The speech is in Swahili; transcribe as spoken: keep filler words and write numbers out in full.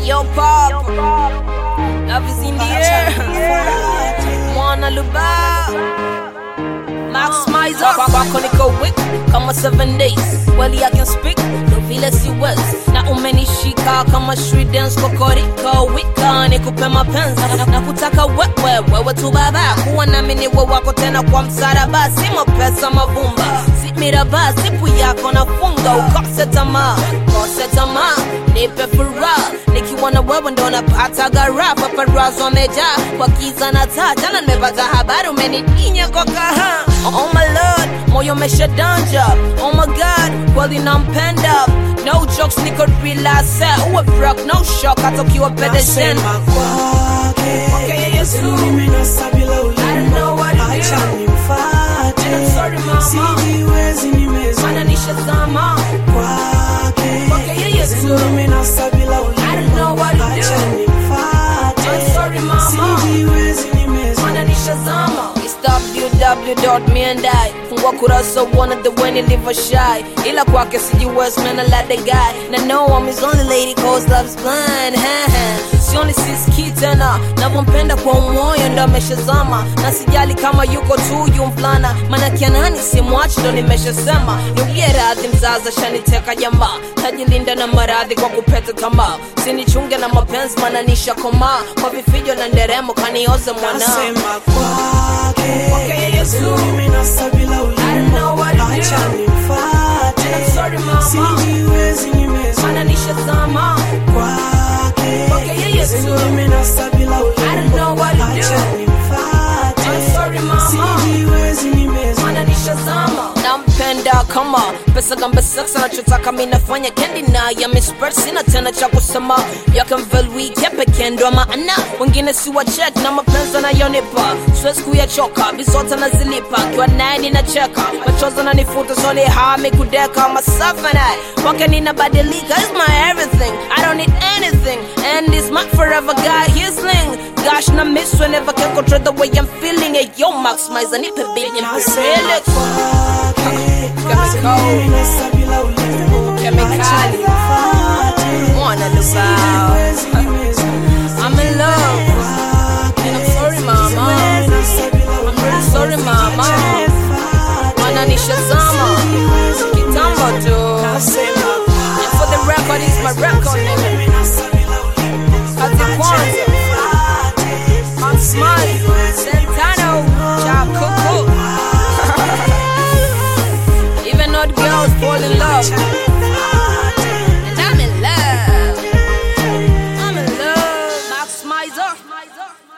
Yo, Pop, love is in the air. Mwana Luba, Max Mizer, wako niko wick kama seven days. Wali I can speak, no vile si west. Na umenishika kama street dance kokoriko wika. Nikupe mapenzi na kutaka wewe, wewe tu baba. Kuwa nami ni wewe wako tena kwa msaraba. Si mapesa mavumba, si miraba, sipu yako nafunga. Ukose tamaa, ukose tamaa, nipe furaha. Nikiwa na wewe ndo napata gara. Paparazzi wamejaa kwa giza na taa. Jana nimepata habari umenidinya kwa kaha. Oh my lord, moyo umeshadanja. Oh my god, kweli nampenda. No jokes niko realize. Uwe broke, no shock, hata ukiwa pedestrian. Okay, yes, you. I don't know what to do. And I'm sorry mama, mana nishazama. Okay, yes, you. I don't know what to do. I'm sorry mama, mana nishazama. It's w w w dot me and I. Fungua kurasa one of the way nilivyo shy. Ila kwake sijiwezi man I like the guy. And I know I'm his only lady cause love's blind. Sioni sisikii tena, navyompenda kwa umoyo ndo ameshazama. Na sijali kama yuko tu yu mflana, maana kianani simwachi ndo nimeshasema. Niulie radhi mzaza shaniteka jamaa. Tajilinda na maradhi kwa kupeta tamaa. Sinichunge na mapenzi maana nishakomaa. Kwa vifijo na nderemo kanioze mwana. Nasema kwake, okay, yes, you. I don't know what to do. And I'm sorry mama, sijiwezi nimeza mana nishazama. kwake, Okay, yes, you. I don't know what to do. I'm sorry mama, sijiwezi nimeza mana nishazama. Nampenda kama pesa gambe sex anachotaka mimi nafanya candy na ya Miss Percy. Sina tena cha kusema yake mvelwi kepe kendo maana wengine si wa check na mapenzi anayonipa siwezi kuyachoka bizote nazilipa kwa naye ninacheka machozi yananifuta sole hame kudeka masafa naye wake ninabadilika is my everything. I don't need anything and this my forever guy his sling. Gosh na miss whenever can control the way I'm feeling it. Yo Max Mizer nipe billion percent. Chemicali, Mwana Luba. I'm in love, and I'm sorry mama. I'm really sorry mama. Mana nishazama, kitambo tu. And for the record, it's my record name. Kazi Kwanza, Max Mizer, Santano, Cha Kuku. Even old girls fall in love. And I'm in love. I'm in love. Max Mizer.